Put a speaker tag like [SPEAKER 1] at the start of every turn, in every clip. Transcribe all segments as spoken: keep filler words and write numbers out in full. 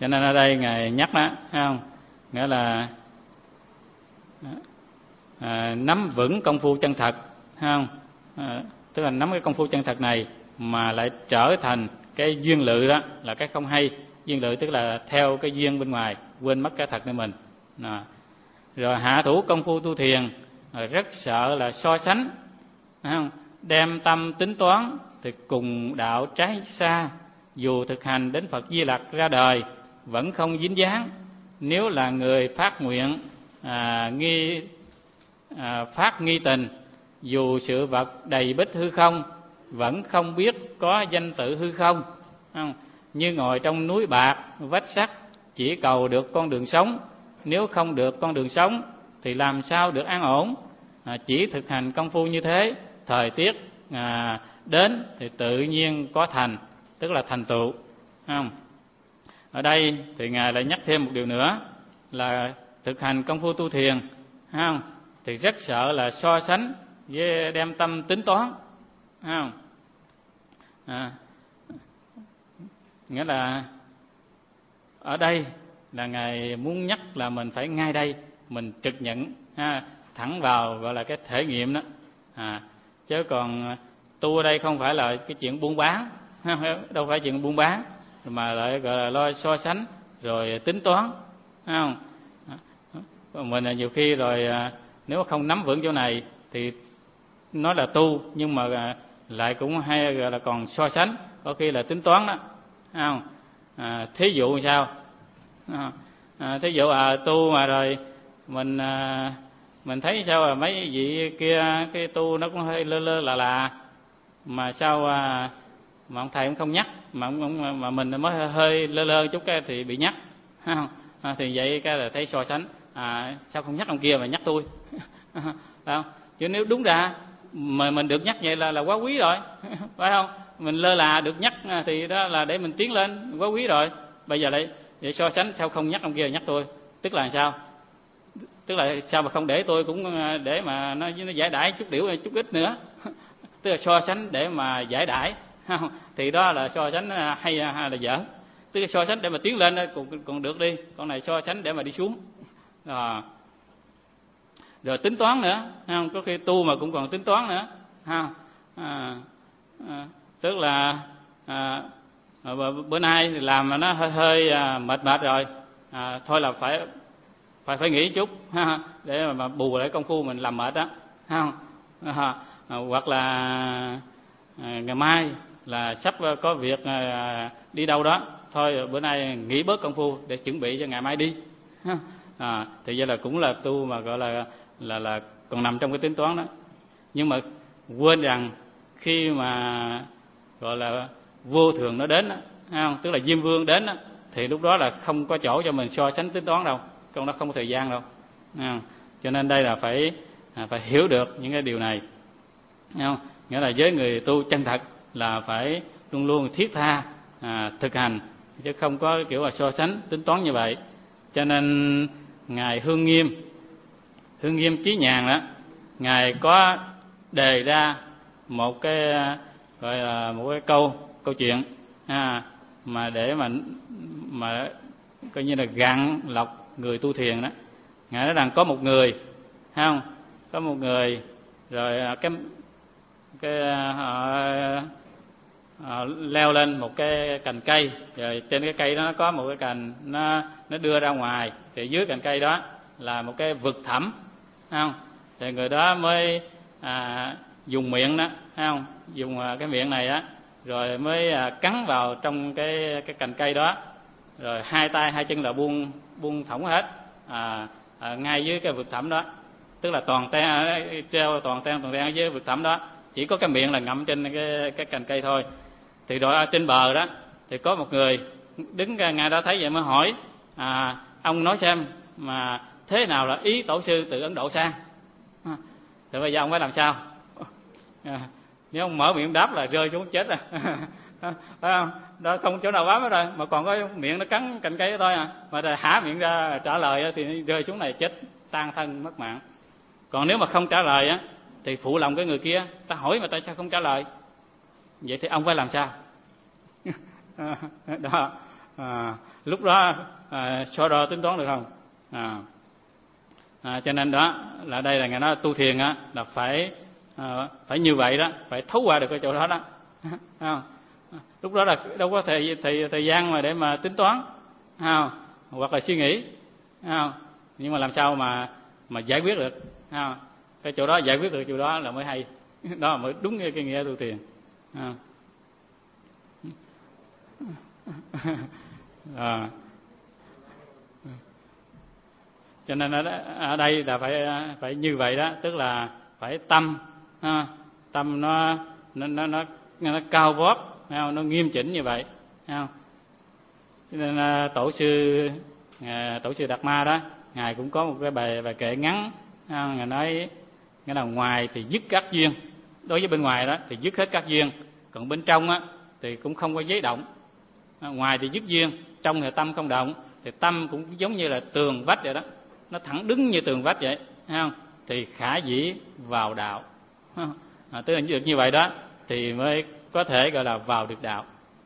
[SPEAKER 1] Cho nên ở đây Ngài nhắc đó, thấy không? Nghĩa là à, nắm vững công phu chân thật, thấy không? À, tức là nắm cái công phu chân thật này mà lại trở thành cái duyên lự, đó là cái không hay. Duyên lự tức là theo cái duyên bên ngoài, quên mất cái thật của mình. À. Rồi hạ thủ công phu tu thiền, rất sợ là so sánh, thấy không? Đem tâm tính toán thì cùng đạo trái xa. Dù thực hành đến Phật Di Lặc ra đời vẫn không dính dáng. Nếu là người phát nguyện à, nghi à, phát nghi tình, dù sự vật đầy bích hư không vẫn không biết có danh tự hư không, không? Như ngồi trong núi bạc vách sắt, chỉ cầu được con đường sống. Nếu không được con đường sống thì làm sao được an ổn? À, chỉ thực hành công phu như thế, thời tiết à, đến thì tự nhiên có thành, tức là thành tựu, không? Ở đây thì Ngài lại nhắc thêm một điều nữa là thực hành công phu tu thiền, không? Thì rất sợ là so sánh với đem tâm tính toán, không? À, nghĩa là ở đây là Ngài muốn nhắc là mình phải ngay đây mình trực nhận, ha, thẳng vào gọi là cái thể nghiệm đó. À, chứ còn tu ở đây không phải là cái chuyện buôn bán, đâu phải chuyện buôn bán mà lại gọi là lo so sánh rồi tính toán, không? Mình nhiều khi rồi nếu không nắm vững chỗ này thì nói là tu nhưng mà lại cũng hay gọi là còn so sánh, có khi là tính toán đó, không? À, thí dụ sao? À, thí dụ à, tu mà rồi mình à, mình thấy sao là mấy vị kia cái tu nó cũng hơi lơ lơ là là mà sao à, mà ông thầy cũng không nhắc, mà ông, mà mình mới hơi lơ lơ chút cái thì bị nhắc, không? À, thì vậy cái là thấy so sánh, à, sao không nhắc ông kia mà nhắc tôi? Không? Chứ nếu đúng ra mà mình được nhắc vậy là là quá quý rồi, phải không? Mình lơ là được nhắc thì đó là để mình tiến lên, quá quý rồi. Bây giờ lại để so sánh, sao không nhắc ông kia nhắc tôi? Tức là sao? Tức là sao mà không để tôi cũng để mà nó, nó giải đãi chút điểu chút ít nữa. Tức là so sánh để mà giải đãi, không? Thì đó là so sánh hay, hay là dở? Tức là so sánh để mà tiến lên còn, còn được đi, còn này so sánh để mà đi xuống. À. Rồi tính toán nữa, không? Có khi tu mà cũng còn tính toán nữa, không? À, à, tức là à, bữa nay làm mà nó hơi hơi à, mệt mệt rồi, à, thôi là phải phải phải nghỉ chút, ha, để mà, mà bù lại công phu mình làm mệt đó, không? À, à, hoặc là à, ngày mai là sắp có việc à, đi đâu đó, thôi bữa nay nghỉ bớt công phu để chuẩn bị cho ngày mai đi. À, thì vậy là cũng là tu mà gọi là là là còn nằm trong cái tính toán đó. Nhưng mà quên rằng khi mà gọi là vô thường nó đến đó, không? Tức là Diêm Vương đến đó, thì lúc đó là không có chỗ cho mình so sánh tính toán đâu, con nó không có thời gian đâu. Không? Cho nên đây là phải à, phải hiểu được những cái điều này, không? Nghĩa là với người tu chân thật là phải luôn luôn thiết tha à, thực hành, chứ không có kiểu là so sánh tính toán như vậy. Cho nên ngài Hương Nghiêm Hương Nghiêm Chí Nhàn đó, ngài có đề ra một cái gọi là một cái câu câu chuyện à, mà để mà mà coi như là gạn lọc người tu thiền đó. Ngài nói rằng có một người, không, có một người rồi cái cái họ, họ leo lên một cái cành cây, rồi trên cái cây đó nó có một cái cành nó nó đưa ra ngoài, thì dưới cành cây đó là một cái vực thẳm, không? Thì người đó mới à, dùng miệng đó, không, dùng cái miệng này á, rồi mới à, cắn vào trong cái cái cành cây đó, rồi hai tay hai chân là buông buông thõng hết à, à, ngay dưới cái vực thẳm đó, tức là toàn ten treo toàn ten toàn ten ở dưới vực thẳm đó, chỉ có cái miệng là ngậm trên cái cái cành cây thôi. Thì rồi ở trên bờ đó thì có một người đứng ra ngay đó thấy vậy mới hỏi à, ông nói xem mà thế nào là ý tổ sư từ Ấn Độ sang? À, thì bây giờ ông phải làm sao? À, nếu ông mở miệng đáp là rơi xuống chết rồi. Phải không? Đó không chỗ nào bám hết rồi, mà còn có miệng nó cắn cành cây đó thôi à, mà rồi há miệng ra trả lời thì rơi xuống này chết tan thân mất mạng. Còn nếu mà không trả lời á thì phụ lòng cái người kia, ta hỏi mà tại sao không trả lời? Vậy thì ông phải làm sao? Đó. à, lúc đó à, so đo tính toán được không? À, à, cho nên đó là đây là ngài nói tu thiền á là phải à, phải như vậy đó, phải thấu qua được cái chỗ đó đó. À, lúc đó là đâu có thời thời thời gian mà để mà tính toán, à, hoặc là suy nghĩ, à, nhưng mà làm sao mà mà giải quyết được, à, cái chỗ đó giải quyết được chỗ đó là mới hay, đó là mới đúng cái nghĩa tu thiền. À. À. Cho nên ở, ở đây là phải phải như vậy đó, tức là phải tâm, ha, tâm nó nó nó nó, nó cao vót, nó nghiêm chỉnh như vậy, không? Cho nên tổ sư tổ sư Đạt Ma đó, ngài cũng có một cái bài bài kệ ngắn, ngài nói cái nào ngoài thì dứt các duyên, đối với bên ngoài đó thì dứt hết các duyên, còn bên trong á thì cũng không có giấy động. Ngoài thì dứt duyên, trong thì tâm không động, thì tâm cũng giống như là tường vách vậy đó, nó thẳng đứng như tường vách vậy, thấy không? Thì khả dĩ vào đạo, à, tức là được như vậy đó thì mới có thể gọi là vào được đạo.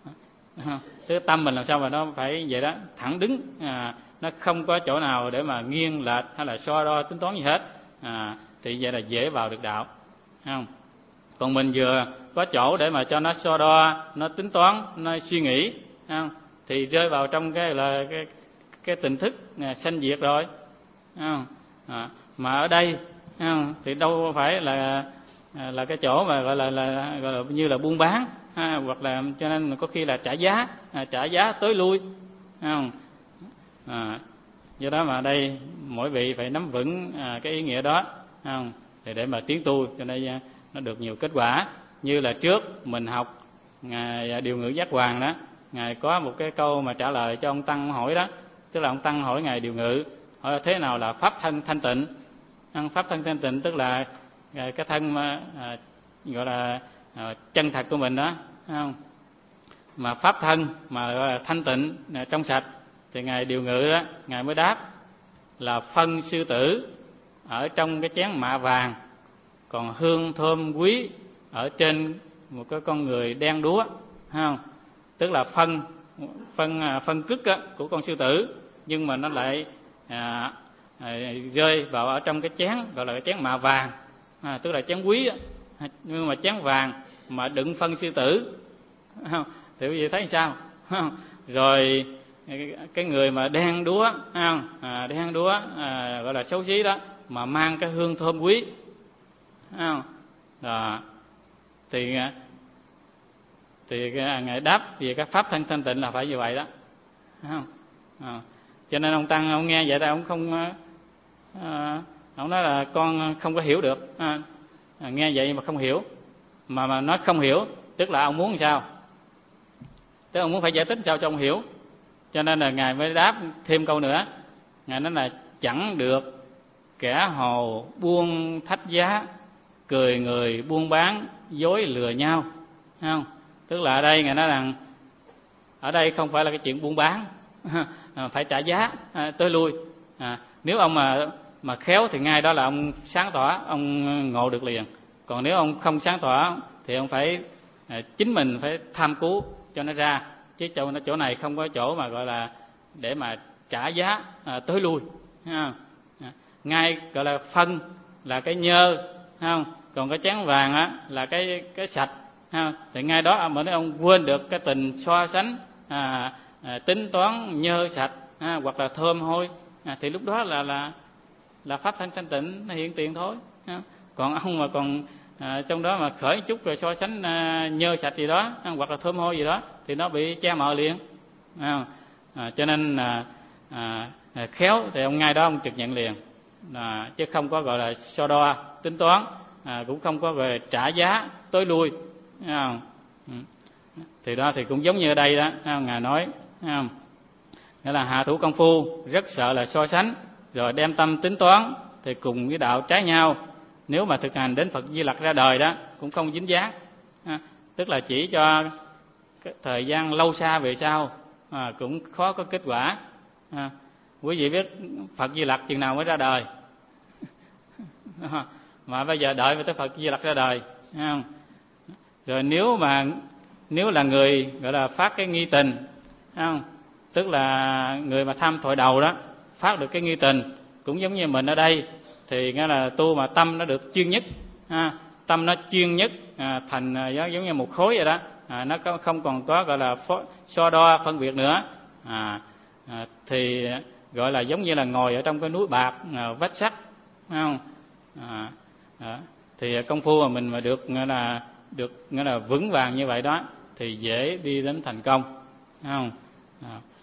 [SPEAKER 1] Tức tâm mình làm sao mà nó phải vậy đó, thẳng đứng, à, nó không có chỗ nào để mà nghiêng lệch hay là so đo tính toán gì hết, à, thì vậy là dễ vào được đạo, thấy không? Còn mình vừa có chỗ để mà cho nó so đo, nó tính toán, nó suy nghĩ, không? Thì rơi vào trong cái là cái cái tình thức à, sanh diệt rồi, không? À, mà ở đây không? Thì đâu phải là là cái chỗ mà gọi là là gọi là như là buôn bán, ha, hoặc là cho nên có khi là trả giá, à, trả giá tới lui, không? À, do đó mà đây mỗi vị phải nắm vững à, cái ý nghĩa đó, không? Thì để mà tiến tu cho nên nó được nhiều kết quả. Như là trước mình học ngài Điều Ngự Giác Hoàng đó, ngài có một cái câu mà trả lời cho ông Tăng hỏi đó, tức là ông Tăng hỏi ngài Điều Ngự hỏi thế nào là pháp thân thanh tịnh. Pháp thân thanh tịnh tức là cái thân mà à, gọi là à, chân thật của mình đó, không? Mà pháp thân mà gọi là thanh tịnh, à, trong sạch, thì ngài Điều Ngự đó, ngài mới đáp là phân sư tử ở trong cái chén mạ vàng, còn hương thơm quý ở trên một cái con người đen đúa, không? Tức là phân phân phân cức á, của con sư tử, nhưng mà nó lại à, à, rơi vào ở trong cái chén gọi là cái chén mạ vàng, à, tức là chén quý á, nhưng mà chén vàng mà đựng phân sư tử, không? Thì quý vị thấy sao? Không? Rồi cái người mà đen đúa, không? À, đen đúa à, gọi là xấu xí đó, mà mang cái hương thơm quý, không? Đó. Thì thì ngài đáp về các pháp thân thanh tịnh là phải như vậy đó, không? À, cho nên ông Tăng ông nghe vậy đó, ông không à, ông nói là con không có hiểu được, à, nghe vậy mà không hiểu, mà mà nói không hiểu tức là ông muốn làm sao, tức là ông muốn phải giải thích sao cho ông hiểu. Cho nên là ngài mới đáp thêm câu nữa, ngài nói là chẳng được kẻ hồ buôn thách giá, cười người buôn bán dối lừa nhau, không? Tức là ở đây ngài nói rằng ở đây không phải là cái chuyện buôn bán, phải trả giá à, tới lui. À, nếu ông mà mà khéo thì ngay đó là ông sáng tỏ, ông ngộ được liền. Còn nếu ông không sáng tỏ thì ông phải à, chính mình phải tham cứu cho nó ra, chứ chỗ chỗ này không có chỗ mà gọi là để mà trả giá à, tới lui. À, ngay gọi là phân là cái nhơ, không? Còn cái chén vàng á là cái cái sạch, ha. Thì ngay đó mà nếu ông quên được cái tình so sánh à, à, tính toán nhơ sạch à, hoặc là thơm hôi à, thì lúc đó là là là pháp thân thanh tịnh nó hiện tiền thôi, ha. Còn ông mà còn à, trong đó mà khởi chút rồi so sánh à, nhơ sạch gì đó à, hoặc là thơm hôi gì đó thì nó bị che mờ liền, à, à, cho nên à, à, khéo thì ông ngay đó ông trực nhận liền, à, chứ không có gọi là so đo tính toán, à, cũng không có về trả giá tối lui, à, thì đó thì cũng giống như ở đây đó, ngài nói, nghĩa là hạ thủ công phu rất sợ là so sánh, rồi đem tâm tính toán thì cùng với đạo trái nhau. Nếu mà thực hành đến Phật Di Lặc ra đời đó cũng không dính dáng, à, tức là chỉ cho cái thời gian lâu xa về sau à, cũng khó có kết quả. À, quý vị biết Phật Di Lặc chừng nào mới ra đời? Mà bây giờ đợi tới Phật Di Lặc ra đời, không? Rồi nếu mà nếu là người gọi là phát cái nghi tình, không? tức là người mà tham thoại đầu đó phát được cái nghi tình, cũng giống như mình ở đây thì nghĩa là tu mà tâm nó được chuyên nhất, ha, tâm nó chuyên nhất à, thành giống như một khối vậy đó, à, nó không còn có gọi là phó, so đo phân biệt nữa, à, à, thì gọi là giống như là ngồi ở trong cái núi bạc à, vách sắt, phải không? À, à, thì công phu mà mình mà được nghĩa là được nghĩa là vững vàng như vậy đó thì dễ đi đến thành công, phải không? À,